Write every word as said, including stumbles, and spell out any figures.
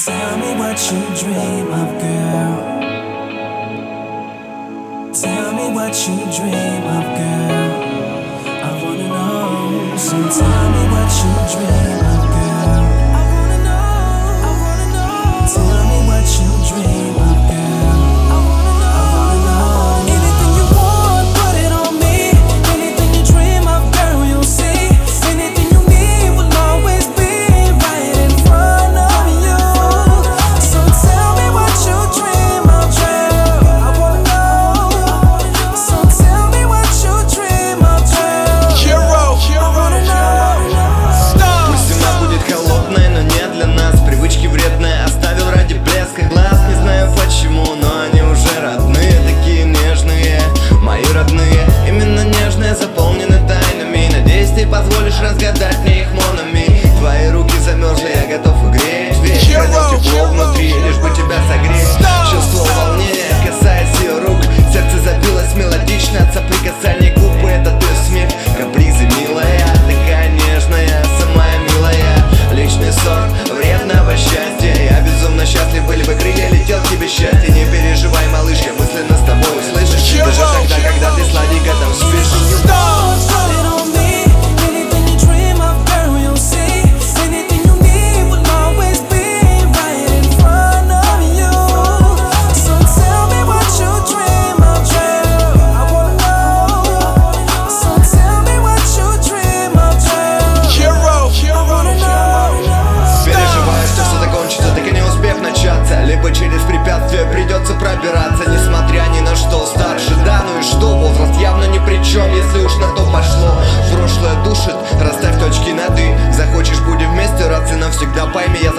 Tell me what you dream of, girl. Tell me what you dream of, girl. I wanna know. So tell me what you dream of, girl. I wanna know. I wanna know. Tell me what you dream of, girl. I wanna know. I wanna know. Anything you want, put it on me. Anything you dream of, girl, you'll see. Anything you need will always be right in front of you. So tell me what you dream of, girl. I wanna know. So tell me what you dream of, girl. Hero, I wanna know. Stop. Пусть зима будет холодной, но не для нас. Привычки вредные оставил ради блеска глаз. Не знаю почему, но они уже родные. Такие нежные, мои родные. Именно нежные, заполнены тайнами. Надеюсь, ты позволишь разгадать мне их монами. Твои руки замерзли, я готов игреть. Весь хотел тепло внутри, лишь бы тебя согреть. Чувство волнения, касаясь ее рук. Сердце забилось мелодично от соприкасания губ. И это твой смех, капризы, милая. Такая нежная, самая милая. Личный сорт вредного счастья. Я безумно счастлив, были бы крылья, летел к тебе счастье. Не переживай, малыш, я мысленно с тобой услышишь. Даже тогда, когда ты сладенько там спишь. Put it on me. Anything you dream of, girl, you'll see. Anything you need will always be right in front of you. So tell me what you dream of, girl. I wanna know. So tell me what you dream of, girl. Hero, I wanna know. Переживаю, что все закончится, так и не успев начаться. Либо через препятствия придется пробираться. Несмотря ни на что, старше, да, ну и что? Возраст явно ни при чем, если уж на то пошло. Прошлое душит, расставь точки над «и». Захочешь, будем вместе, рации навсегда. Пойми, я